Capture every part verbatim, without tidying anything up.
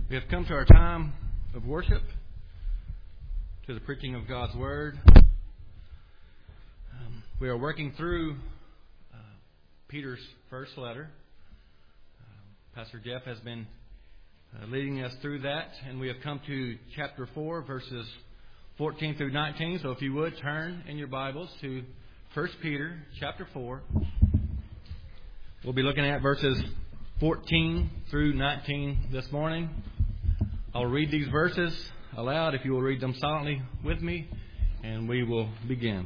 We have come to our time of worship, to the preaching of God's Word. Um, we are working through uh, Peter's first letter. Uh, Pastor Jeff has been uh, leading us through that, and we have come to chapter four, verses fourteen through nineteen. So if you would, turn in your Bibles to First Peter chapter four. We'll be looking at verses fourteen through nineteen this morning. I'll read these verses aloud if you will read them silently with me, and we will begin.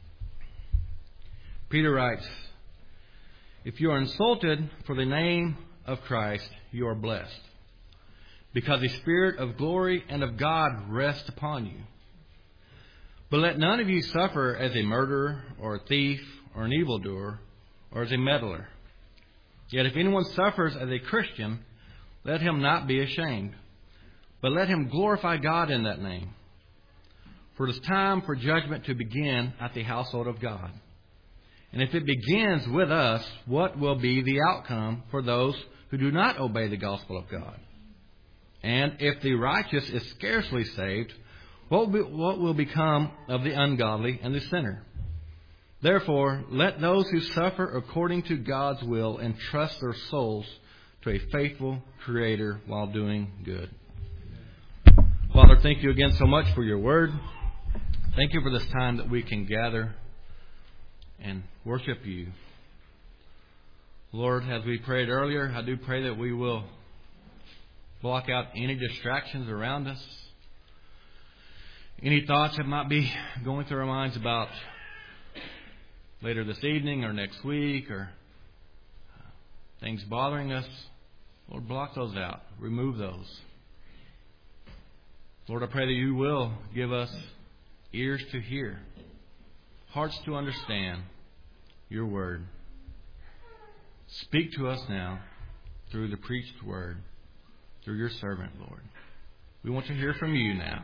Peter writes, "If you are insulted for the name of Christ, you are blessed, because the Spirit of glory and of God rests upon you. But let none of you suffer as a murderer or a thief or an evildoer or as a meddler. Yet if anyone suffers as a Christian, let him not be ashamed, but let him glorify God in that name. For it is time for judgment to begin at the household of God. And if it begins with us, what will be the outcome for those who do not obey the gospel of God? And if the righteous is scarcely saved, what will, what will become of the ungodly and the sinner? Therefore, let those who suffer according to God's will entrust their souls to a faithful Creator while doing good." Father, thank you again so much for your word. Thank you for this time that we can gather and worship you. Lord, as we prayed earlier, I do pray that we will block out any distractions around us, any thoughts that might be going through our minds about later this evening or next week or things bothering us. Lord, block those out. Remove those. Lord, I pray that you will give us ears to hear, hearts to understand your word. Speak to us now through the preached word, through your servant, Lord. We want to hear from you now.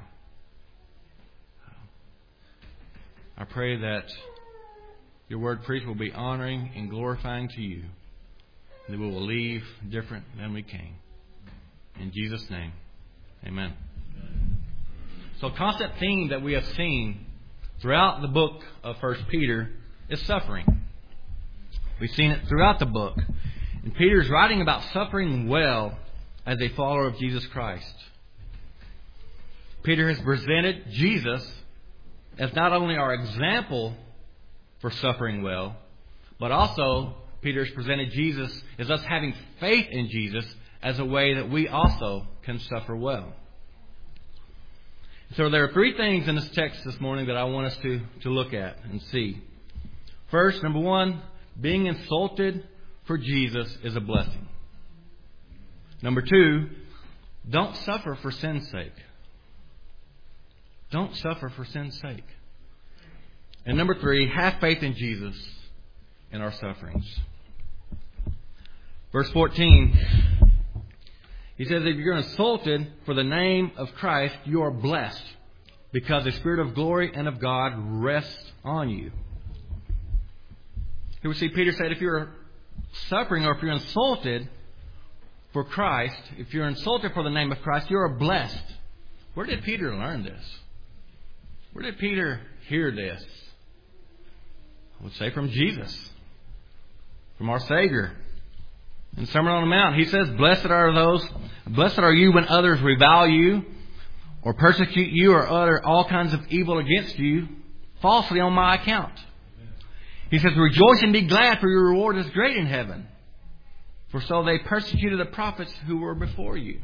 I pray that your word preached will be honoring and glorifying to you, that we will leave different than we came. In Jesus' name, amen. So a constant theme that we have seen throughout the book of First Peter is suffering. We've seen it throughout the book. And Peter's writing about suffering well as a follower of Jesus Christ. Peter has presented Jesus as not only our example for suffering well, but also Peter has presented Jesus as us having faith in Jesus as a way that we also can suffer well. So there are three things in this text this morning that I want us to, to look at and see. First, number one, being insulted for Jesus is a blessing. Number two, don't suffer for sin's sake. Don't suffer for sin's sake. And number three, have faith in Jesus in our sufferings. Verse fourteen, he says, if you're insulted for the name of Christ, you are blessed, because the Spirit of glory and of God rests on you. Here we see Peter said, if you're suffering or if you're insulted for Christ, if you're insulted for the name of Christ, you are blessed. Where did Peter learn this? Where did Peter hear this? I would say from Jesus, from our Savior. In the Sermon on the Mount, he says, Blessed are those, blessed are you when others revile you, or persecute you, or utter all kinds of evil against you, falsely on my account. He says, Rejoice and be glad, for your reward is great in heaven. For so they persecuted the prophets who were before you.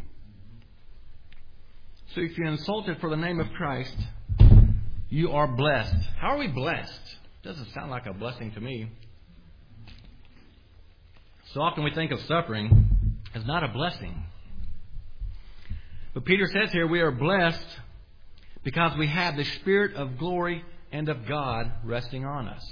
So if you're insulted for the name of Christ, you are blessed. How are we blessed? Doesn't sound like a blessing to me. So often we think of suffering as not a blessing. But Peter says here we are blessed because we have the Spirit of glory and of God resting on us.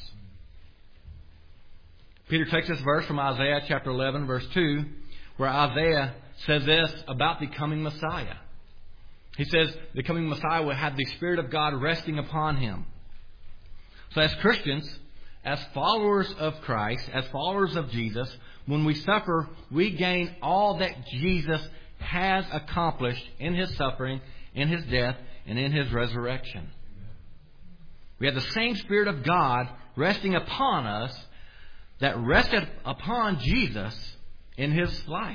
Peter takes this verse from Isaiah chapter eleven, verse two, where Isaiah says this about the coming Messiah. He says the coming Messiah will have the Spirit of God resting upon him. So as Christians, as followers of Christ, as followers of Jesus, when we suffer, we gain all that Jesus has accomplished in His suffering, in His death, and in His resurrection. We have the same Spirit of God resting upon us that rested upon Jesus in His life.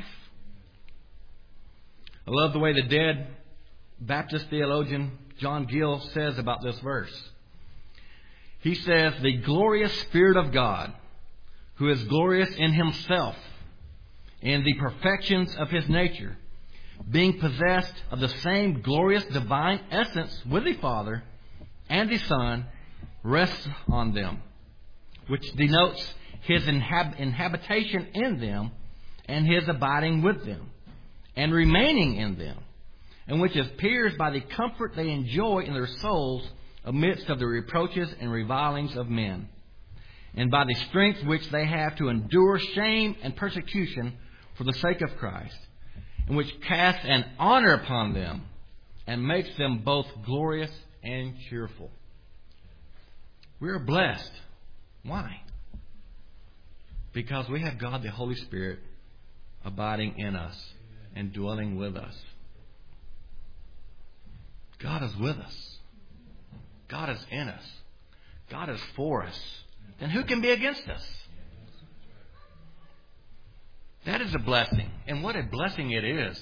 I love the way the dead Baptist theologian John Gill says about this verse. He says, the glorious Spirit of God, who is glorious in Himself, in the perfections of His nature, being possessed of the same glorious divine essence with the Father and the Son, rests on them, which denotes His inhab- inhabitation in them and His abiding with them and remaining in them, and which appears by the comfort they enjoy in their souls amidst of the reproaches and revilings of men, and by the strength which they have to endure shame and persecution for the sake of Christ, and which casts an honor upon them and makes them both glorious and cheerful. We are blessed. Why? Because we have God the Holy Spirit abiding in us and dwelling with us. God is with us. God is in us. God is for us. Then who can be against us? That is a blessing. And what a blessing it is.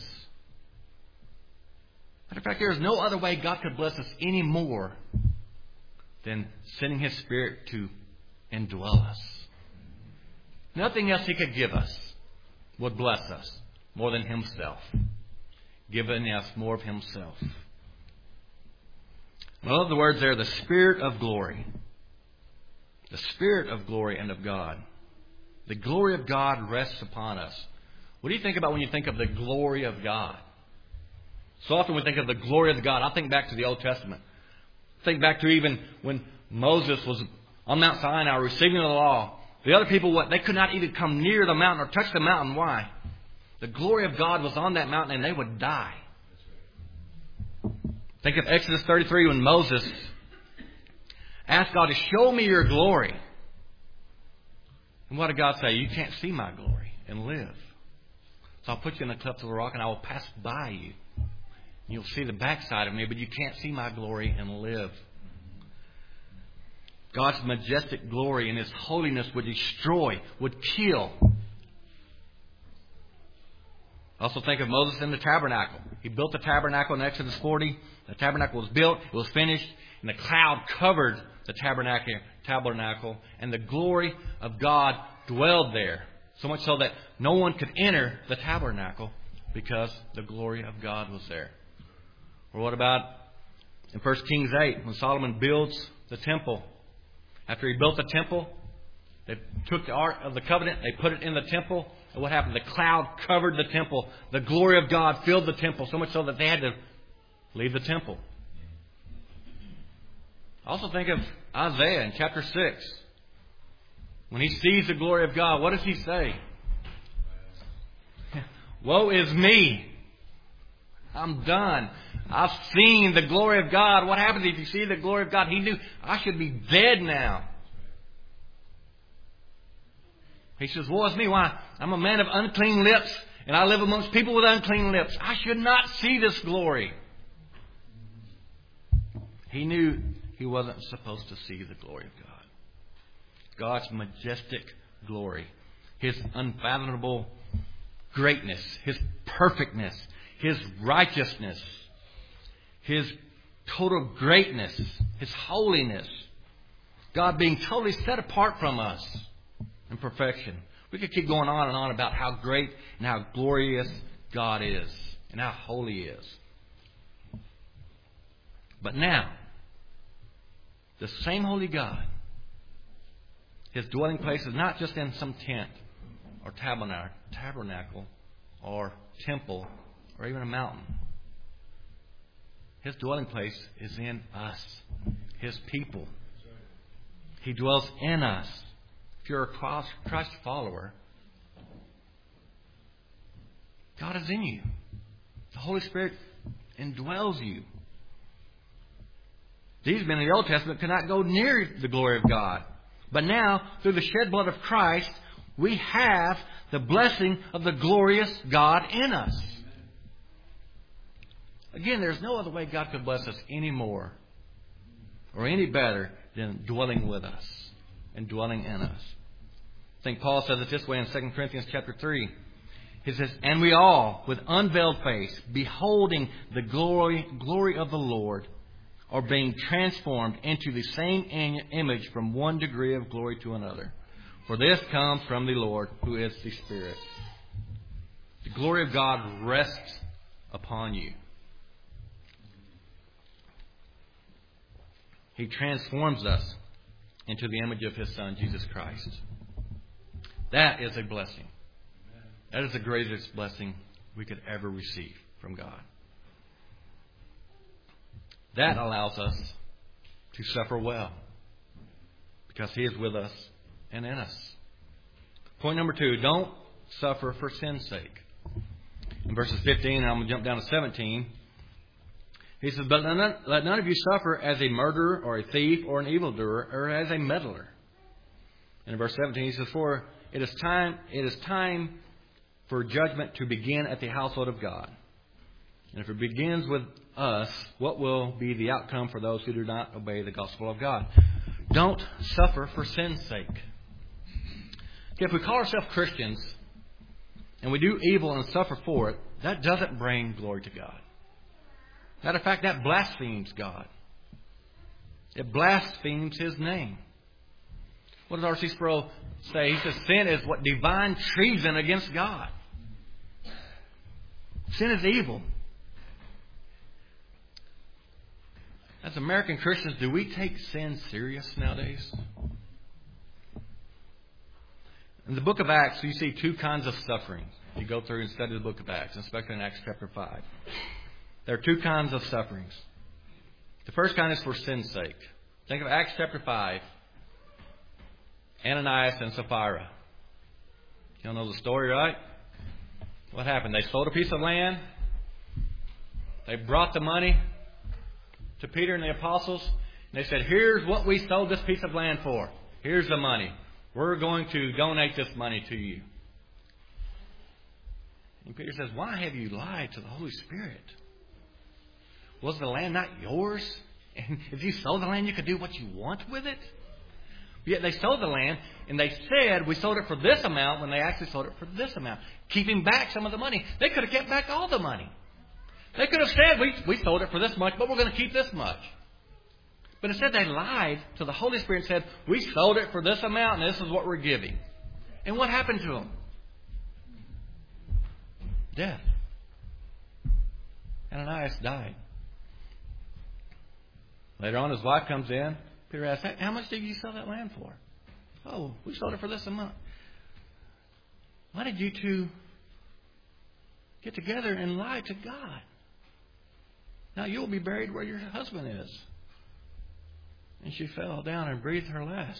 Matter of fact, there is no other way God could bless us any more than sending His Spirit to indwell us. Nothing else He could give us would bless us more than Himself, giving us more of Himself. I love the words there, the Spirit of glory. The Spirit of glory and of God. The glory of God rests upon us. What do you think about when you think of the glory of God? So often we think of the glory of God. I think back to the Old Testament. Think back to even when Moses was on Mount Sinai receiving the law. The other people, what, they could not even come near the mountain or touch the mountain. Why? The glory of God was on that mountain and they would die. Think of Exodus thirty-three when Moses asked God to show me your glory. And what did God say? You can't see my glory and live. So I'll put you in the cleft of the rock and I will pass by you. You'll see the backside of me, but you can't see my glory and live. God's majestic glory and His holiness would destroy, would kill. Also think of Moses in the tabernacle. He built the tabernacle in Exodus forty. The tabernacle was built, it was finished, and the cloud covered the tabernacle, tabernacle, and the glory of God dwelled there. So much so that no one could enter the tabernacle because the glory of God was there. Or what about in First Kings eight, when Solomon builds the temple? After he built the temple, they took the Ark of the Covenant, they put it in the temple, and what happened? The cloud covered the temple. The glory of God filled the temple, so much so that they had to leave the temple. Also think of Isaiah in chapter six. When he sees the glory of God, what does he say? Woe is me. I'm done. I've seen the glory of God. What happens if you see the glory of God? He knew I should be dead now. He says, woe is me. Why? I'm a man of unclean lips, and I live amongst people with unclean lips. I should not see this glory. He knew he wasn't supposed to see the glory of God. God's majestic glory. His unfathomable greatness. His perfectness. His righteousness. His total greatness. His holiness. God being totally set apart from us in perfection. We could keep going on and on about how great and how glorious God is and how holy He is. But now, the same holy God, His dwelling place is not just in some tent or tabernacle or temple or even a mountain. His dwelling place is in us, His people. He dwells in us. If you're a Christ follower, God is in you. The Holy Spirit indwells you. These men in the Old Testament could not go near the glory of God. But now, through the shed blood of Christ, we have the blessing of the glorious God in us. Again, there's no other way God could bless us any more or any better than dwelling with us and dwelling in us. I think Paul says it this way in Second Corinthians chapter three. He says, "And we all, with unveiled face, beholding the glory glory of the Lord, are being transformed into the same image from one degree of glory to another. For this comes from the Lord, who is the Spirit." The glory of God rests upon you. He transforms us into the image of His Son, Jesus Christ. That is a blessing. That is the greatest blessing we could ever receive from God. That allows us to suffer well because He is with us and in us. Point number two, don't suffer for sin's sake. In verses fifteen, and I'm going to jump down to seventeen, he says, "But let none of you suffer as a murderer or a thief or an evildoer or as a meddler." And in verse seventeen, he says, "For it is time, it is time for judgment to begin at the household of God. And if it begins with us, what will be the outcome for those who do not obey the gospel of God?" Don't suffer for sin's sake. Okay, if we call ourselves Christians and we do evil and suffer for it, that doesn't bring glory to God. Matter of fact, that blasphemes God. It blasphemes His name. What does R C Sproul say? He says sin is what divine treason against God. Sin is evil. As American Christians, do we take sin serious nowadays? In the book of Acts, you see two kinds of suffering. You go through and study the book of Acts, especially in Acts chapter five. There are two kinds of sufferings. The first kind is for sin's sake. Think of Acts chapter five. Ananias and Sapphira. You all know the story, right? What happened? They sold a piece of land. They brought the money to Peter and the apostles. And they said, "Here's what we sold this piece of land for. Here's the money. We're going to donate this money to you." And Peter says, "Why have you lied to the Holy Spirit? Was the land not yours? And if you sold the land, you could do what you want with it?" Yet they sold the land, and they said, "We sold it for this amount," when they actually sold it for this amount, keeping back some of the money. They could have kept back all the money. They could have said, we, we sold it for this much, but we're going to keep this much. But instead they lied to the Holy Spirit and said, "We sold it for this amount, and this is what we're giving." And what happened to them? Death. Ananias died. Later on, his wife comes in. Peter asks, "How much did you sell that land for?" "Oh, we sold it for this amount." "Why did you two get together and lie to God? Now you'll be buried where your husband is." And she fell down and breathed her last.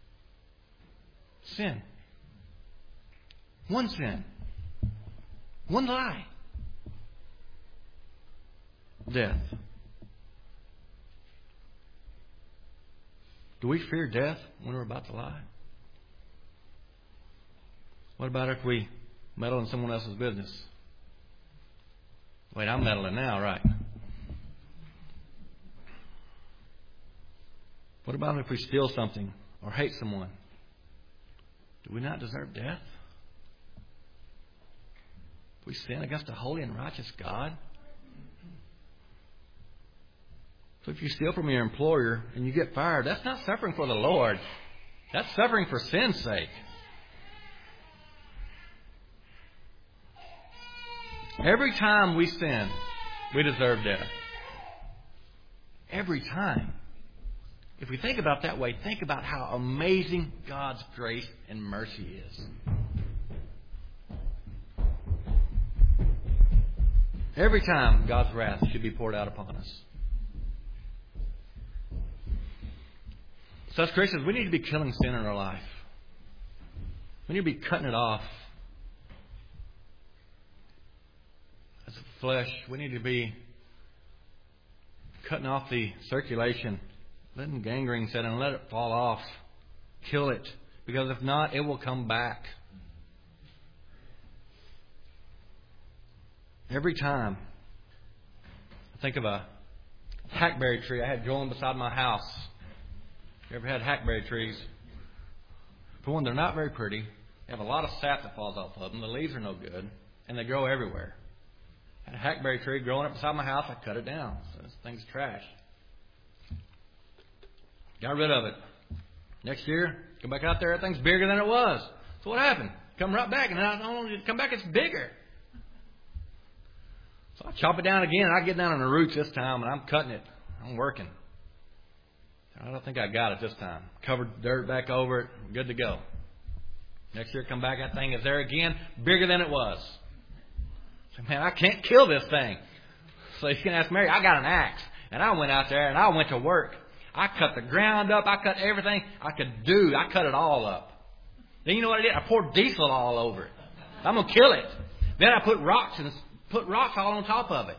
Sin. One sin. One lie. Death. Do we fear death when we're about to lie? What about if we meddle in someone else's business? Wait, I'm meddling now, right? What about if we steal something or hate someone? Do we not deserve death? If we sin against a holy and righteous God? So if you steal from your employer and you get fired, that's not suffering for the Lord. That's suffering for sin's sake. Every time we sin, we deserve death. Every time. If we think about it that way, think about how amazing God's grace and mercy is. Every time God's wrath should be poured out upon us. So as Christians, we need to be killing sin in our life. We need to be cutting it off. As a flesh, we need to be cutting off the circulation, letting gangrene set and let it fall off. Kill it. Because if not, it will come back. Every time Think of a hackberry tree I had growing beside my house. You ever had hackberry trees? For one, they're not very pretty. They have a lot of sap that falls off of them. The leaves are no good. And they grow everywhere. I had a hackberry tree growing up beside my house. I cut it down. So this thing's trash. Got rid of it. Next year, come back out there. Everything's bigger than it was. So what happened? Come right back. And then I don't want to come back. It's bigger. So I chop it down again. I get down on the roots this time. And I'm cutting it. I'm working. I don't think I got it this time. Covered dirt back over it. Good to go. Next year, come back. That thing is there again. Bigger than it was. So, man, I can't kill this thing. So you can ask Mary. I got an axe. And I went out there and I went to work. I cut the ground up. I cut everything I could do. I cut it all up. Then you know what I did? I poured diesel all over it. I'm going to kill it. Then I put rocks and put rocks all on top of it.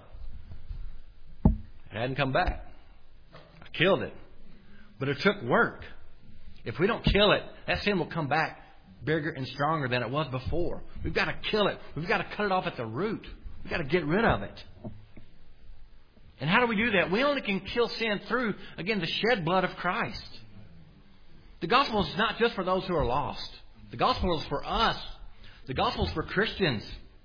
It hadn't come back. I killed it. But it took work. If we don't kill it, that sin will come back bigger and stronger than it was before. We've got to kill it. We've got to cut it off at the root. We've got to get rid of it. And how do we do that? We only can kill sin through, again, the shed blood of Christ. The gospel is not just for those who are lost. The gospel is for us. The gospel is for Christians.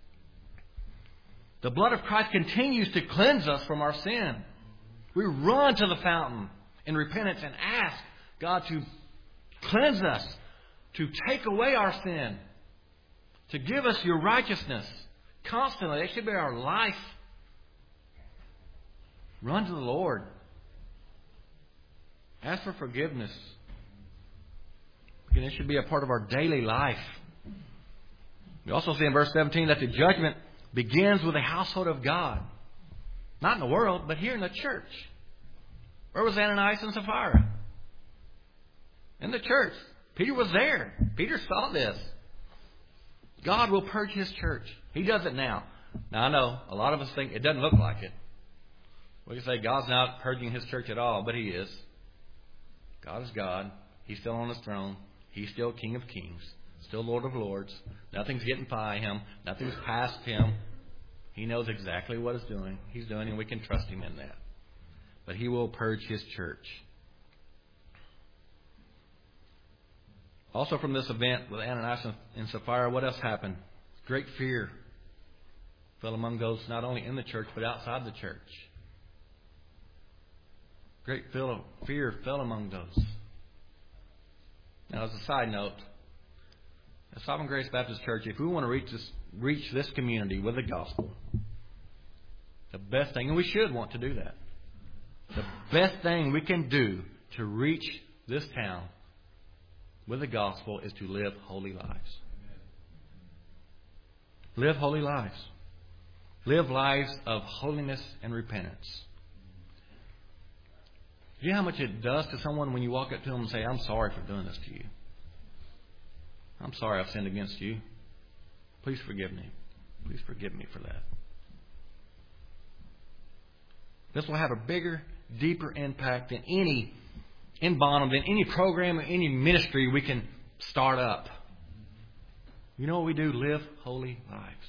The blood of Christ continues to cleanse us from our sin. We run to the fountain in repentance and ask God to cleanse us, to take away our sin, to give us your righteousness constantly. That should be our life. Run to the Lord. Ask for forgiveness. Again, it should be a part of our daily life. We also see in verse seventeen that the judgment begins with the household of God. Not in the world, but here in the church. Where was Ananias and Sapphira? In the church. Peter was there. Peter saw this. God will purge His church. He does it now. Now I know a lot of us think it doesn't look like it. We can say God's not purging His church at all, but He is. God is God. He's still on His throne. He's still King of Kings. Still Lord of Lords. Nothing's getting by Him. Nothing's past Him. He knows exactly what He's doing. He's doing, and we can trust Him in that. But He will purge His church. Also from this event with Ananias and Sapphira, what else happened? Great fear fell among those not only in the church, but outside the church. Great fear fell among those. Now, as a side note, at Sovereign Grace Baptist Church, if we want to reach this, reach this community with the gospel, the best thing, and we should want to do that, the best thing we can do to reach this town with the gospel is to live holy lives. Live holy lives. Live lives of holiness and repentance. Do you know how much it does to someone when you walk up to them and say, I'm sorry for doing this to you. I'm sorry I've sinned against you. Please forgive me. Please forgive me for that. This will have a bigger, deeper impact than any in Bonham, than any program or any ministry we can start up. You know what we do? Live holy lives.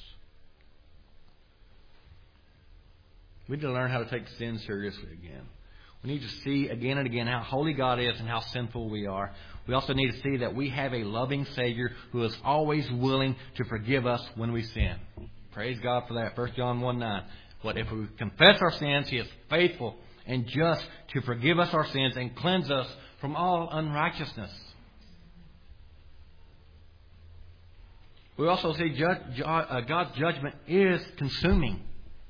We need to learn how to take sin seriously again. We need to see again and again how holy God is and how sinful we are. We also need to see that we have a loving Savior who is always willing to forgive us when we sin. Praise God for that. First John one nine. But if we confess our sins, He is faithful and just to forgive us our sins and cleanse us from all unrighteousness. We also see God's judgment is consuming.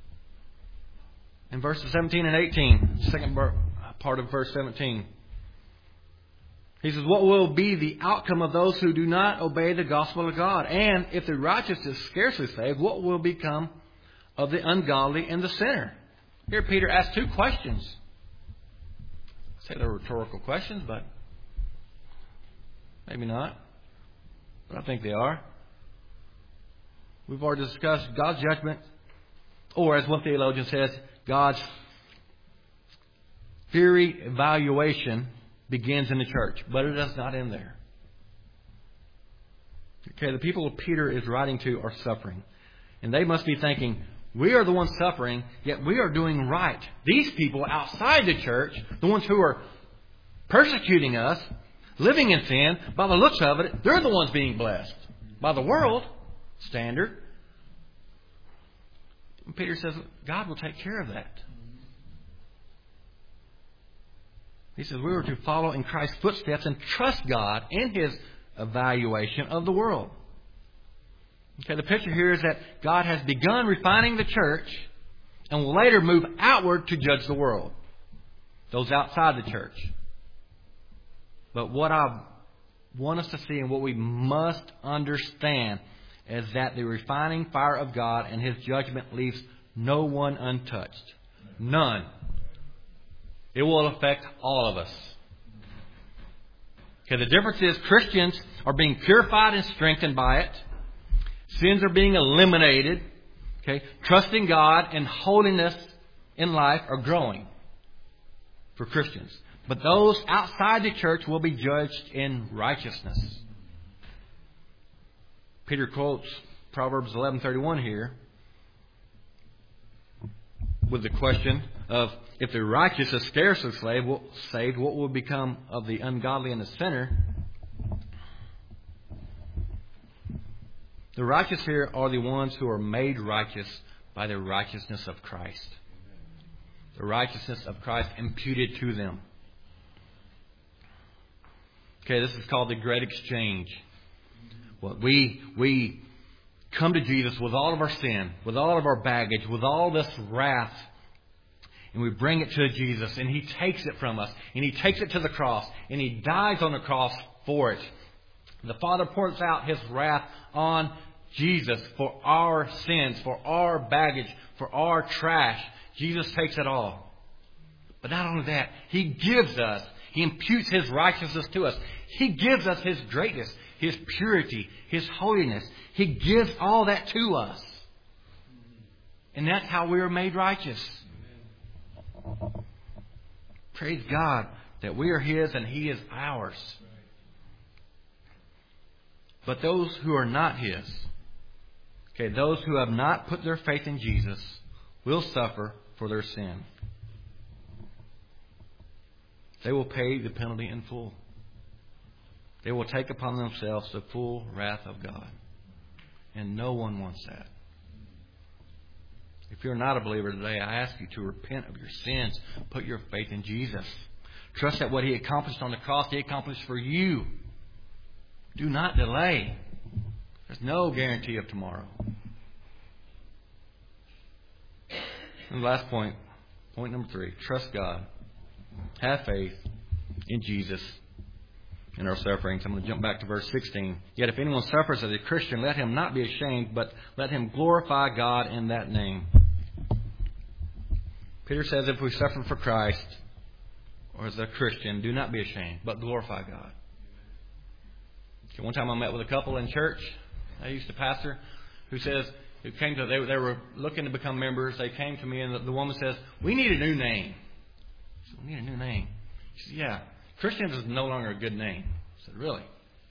In verses seventeen and eighteen, second part of verse seventeen, He says, what will be the outcome of those who do not obey the gospel of God? And if the righteous is scarcely saved, what will become of the ungodly and the sinner? Here Peter asks two questions. I say they're rhetorical questions, but maybe not. But I think they are. We've already discussed God's judgment, or as one theologian says, God's fiery evaluation begins in the church, but it does not end there. Okay, the people Peter is writing to are suffering. And they must be thinking, We are the ones suffering, yet we are doing right. These people outside the church, the ones who are persecuting us, living in sin, by the looks of it, they're the ones being blessed. By the world standard. And Peter says, God will take care of that. He says we were to follow in Christ's footsteps and trust God in His evaluation of the world. Okay, the picture here is that God has begun refining the church and will later move outward to judge the world. Those outside the church. But what I want us to see and what we must understand is that the refining fire of God and His judgment leaves no one untouched. None. It will affect all of us. Okay, the difference is Christians are being purified and strengthened by it. Sins are being eliminated. Okay, trusting God and holiness in life are growing for Christians. But those outside the church will be judged in righteousness. Peter quotes Proverbs eleven thirty-one here with the question of, if the righteous is scarcely saved, what will become of the ungodly and the sinner? The righteous here are the ones who are made righteous by the righteousness of Christ. The righteousness of Christ imputed to them. Okay, this is called the Great Exchange. Well, we we come to Jesus with all of our sin, with all of our baggage, with all this wrath, and we bring it to Jesus, and He takes it from us, and He takes it to the cross, and He dies on the cross for it. The Father pours out His wrath on Jesus for our sins, for our baggage, for our trash. Jesus takes it all. But not only that, He gives us, He imputes His righteousness to us. He gives us His greatness, His purity, His holiness. He gives all that to us. And that's how we are made righteous. Praise God that we are His and He is ours. But those who are not His, okay, those who have not put their faith in Jesus, will suffer for their sin. They will pay the penalty in full. They will take upon themselves the full wrath of God. And no one wants that. If you're not a believer today, I ask you to repent of your sins. Put your faith in Jesus. Trust that what He accomplished on the cross, He accomplished for you. Do not delay. There's no guarantee of tomorrow. And the last point, point number three, trust God. Have faith in Jesus in our sufferings. I'm going to jump back to verse sixteen. Yet if anyone suffers as a Christian, let him not be ashamed, but let him glorify God in that name. Peter says if we suffer for Christ, or as a Christian, do not be ashamed, but glorify God. Okay, one time I met with a couple in church I used to pastor who says, who came to, they, they were looking to become members. They came to me and the, the woman says, we need a new name. I said, we need a new name. She said, yeah, Christians is no longer a good name. I said, really?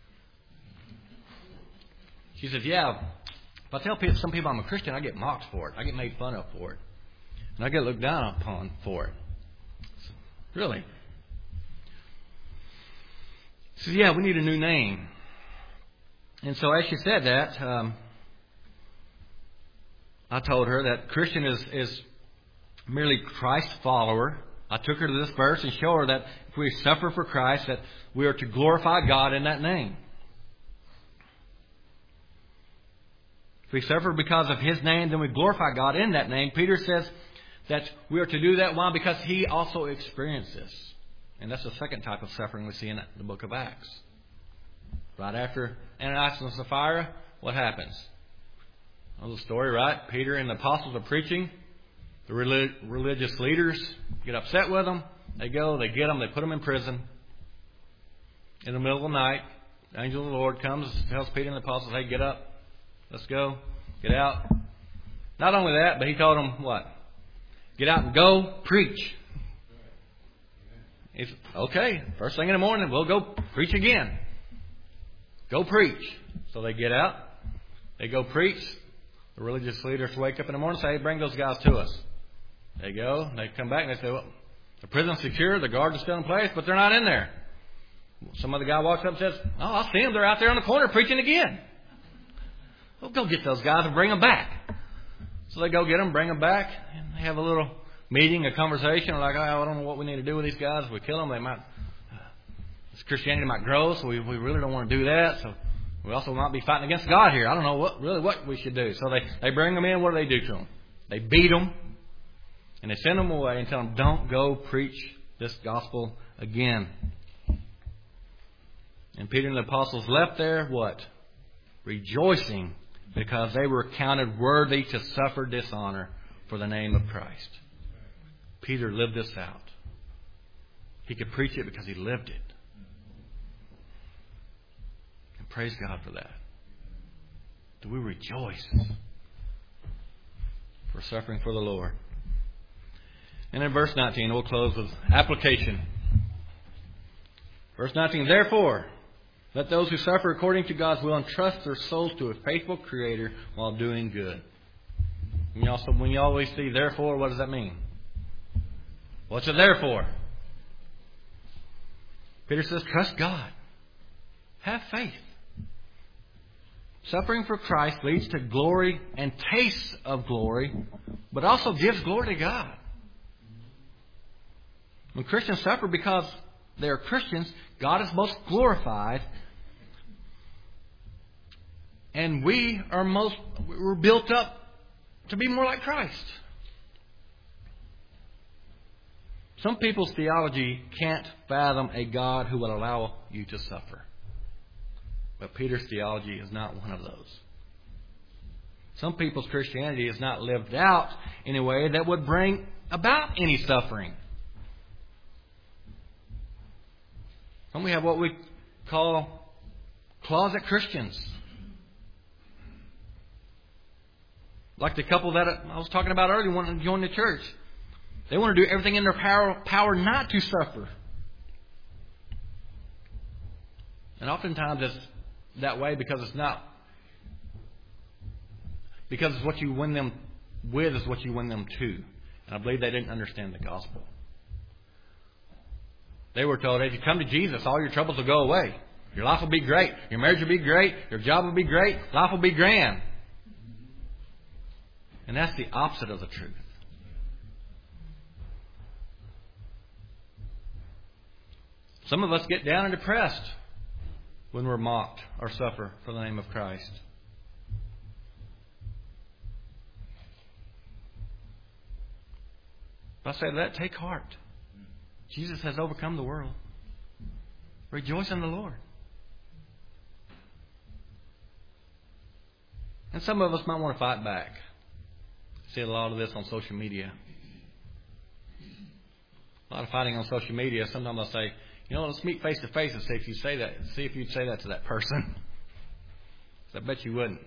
She said, yeah, if I tell people, some people I'm a Christian, I get mocked for it. I get made fun of for it. And I get looked down upon for it. I said, really? She said, yeah, we need a new name. And so as she said that, um, I told her that Christian is, is merely Christ's follower. I took her to this verse and showed her that if we suffer for Christ, that we are to glorify God in that name. If we suffer because of His name, then we glorify God in that name. Peter says that we are to do that. Why? Because he also experienced this. And that's the second type of suffering we see in the book of Acts. Right after Ananias and Sapphira, what happens? Well, the story, right? Peter and the apostles are preaching. The relig- religious leaders get upset with them. They go, they get them, they put them in prison. In the middle of the night, the angel of the Lord comes, tells Peter and the apostles, hey, get up. Let's go. Get out. Not only that, but he told them what? Get out and go preach. He said, okay, first thing in the morning, we'll go preach again. Go preach. So they get out. They go preach. The religious leaders wake up in the morning and say, hey, bring those guys to us. They go, and they come back and they say, well, the prison's secure, the guards are still in place, but they're not in there. Some other guy walks up and says, oh, I see them. They're out there on the corner preaching again. Well, go get those guys and bring them back. So they go get them, bring them back, and they have a little meeting, a conversation. Like, oh, I don't know what we need to do with these guys. If we kill them, they might, uh, this Christianity might grow, so we, we really don't want to do that. So we also might be fighting against God here. I don't know what really what we should do. So they, they bring them in. What do they do to them? They beat them, and they send them away and tell them, don't go preach this gospel again. And Peter and the apostles left there, what? Rejoicing, because they were counted worthy to suffer dishonor for the name of Christ. Peter lived this out. He could preach it because he lived it. And praise God for that. Do we rejoice for suffering for the Lord? And in verse nineteen, we'll close with application. Verse nineteen, therefore, let those who suffer according to God's will entrust their souls to a faithful Creator while doing good. When you, also, when you always see therefore, what does that mean? What's it there for? Peter says, trust God. Have faith. Suffering for Christ leads to glory and tastes of glory, but also gives glory to God. When Christians suffer because they are Christians, God is most glorified. And we are most, we're built up to be more like Christ. Some people's theology can't fathom a God who will allow you to suffer. But Peter's theology is not one of those. Some people's Christianity is not lived out in a way that would bring about any suffering. And we have what we call closet Christians. Like the couple that I was talking about earlier wanting to join the church. They want to do everything in their power, power not to suffer. And oftentimes it's that way because it's not. Because it's what you win them with is what you win them to. And I believe they didn't understand the gospel. They were told, if you come to Jesus, all your troubles will go away. Your life will be great. Your marriage will be great. Your job will be great. Life will be grand. And that's the opposite of the truth. Some of us get down and depressed when we're mocked or suffer for the name of Christ. If I say that, take heart. Jesus has overcome the world. Rejoice in the Lord. And some of us might want to fight back. See a lot of this on social media. A lot of fighting on social media. Sometimes I'll say, you know, let's meet face to face and see if you say that. See if you'd say that to that person. I bet you wouldn't.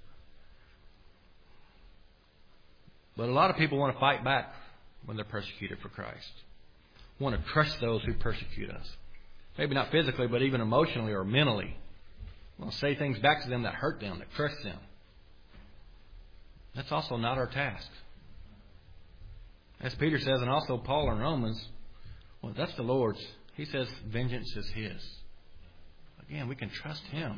But a lot of people want to fight back when they're persecuted for Christ. Want to crush those who persecute us. Maybe not physically, but even emotionally or mentally. Want to say things back to them that hurt them, that crush them. That's also not our task. As Peter says, and also Paul in Romans, well, that's the Lord's. He says vengeance is His. Again, we can trust Him.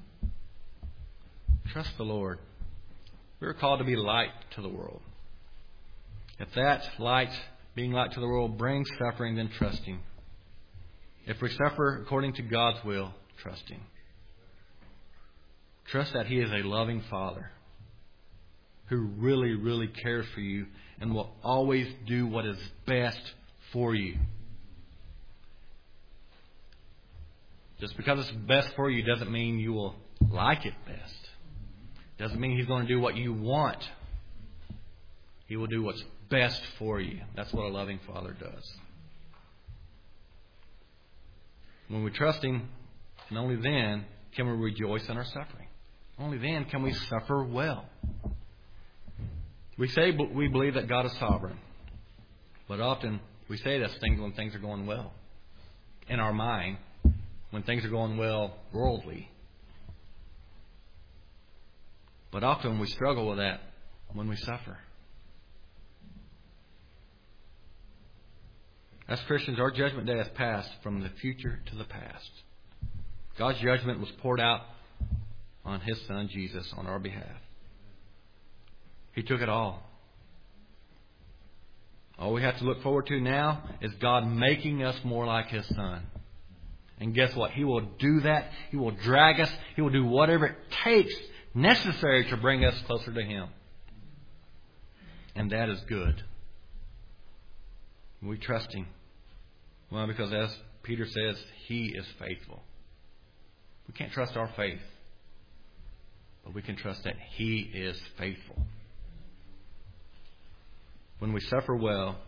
Trust the Lord. We're called to be light to the world. If that light, being light to the world, brings suffering, then trusting. If we suffer according to God's will, trusting. Trust that He is a loving Father who really, really cares for you and will always do what is best for you. Just because it's best for you doesn't mean you will like it best. Doesn't mean He's going to do what you want. He will do what's best for you. That's what a loving Father does. When we trust Him, and only then can we rejoice in our suffering. Only then can we suffer well. We say we believe that God is sovereign. But often we say those things when things are going well. In our mind, when things are going well worldly. But often we struggle with that when we suffer. As Christians, our judgment day has passed from the future to the past. God's judgment was poured out on His Son, Jesus, on our behalf. He took it all. All we have to look forward to now is God making us more like His Son. And guess what? He will do that. He will drag us. He will do whatever it takes necessary to bring us closer to Him. And that is good. We trust Him. Well, because as Peter says, He is faithful. We can't trust our faith, but we can trust that He is faithful. When we suffer well,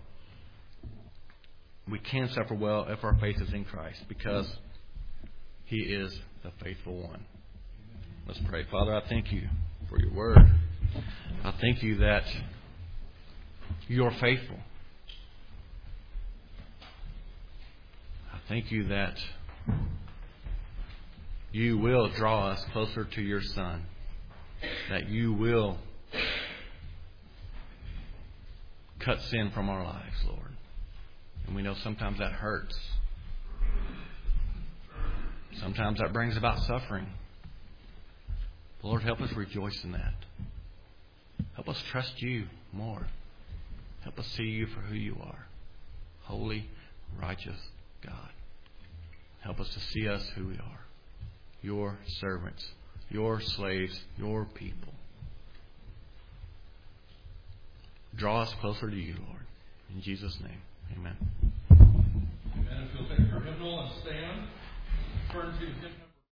we can suffer well if our faith is in Christ, because He is the faithful one. Let's pray. Father, I thank You for Your word. I thank You that You are faithful. I thank You that You will draw us closer to Your Son. That You will cut sin from our lives, Lord. And we know sometimes that hurts. Sometimes that brings about suffering. Lord, help us rejoice in that. Help us trust You more. Help us see You for who You are. Holy, righteous God. Help us to see us who we are. Your servants, Your slaves, Your people. Draw us closer to You, Lord. In Jesus' name, amen. Amen. If you'll take your hymnal and stand, turn to hymn.